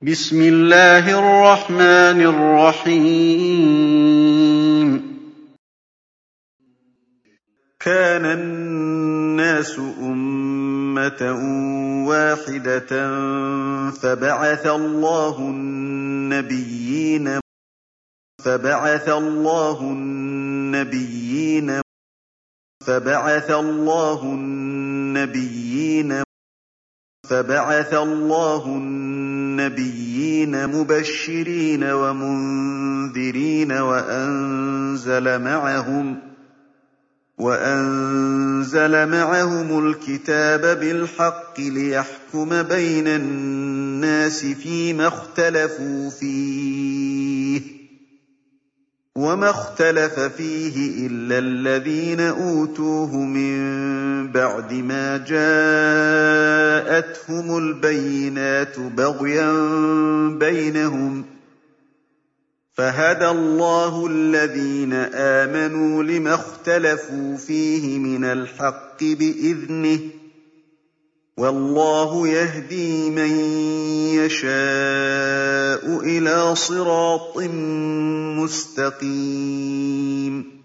بسم الله الرحمن الرحيم. كان الناس أمة واحدة فبعث الله النبيين مبشرين ومنذرين وأنزل معهم الكتاب بالحق ليحكم بين الناس فيما اختلفوا فيه وما اختلف فيه إلا الذين أوتوه من بعد ما جاءتهم البينات بغيا بينهم فهدى الله الذين آمنوا لما اختلفوا فيه من الحق بإذنه والله يهدي من يشاء إلى صراط مستقيم.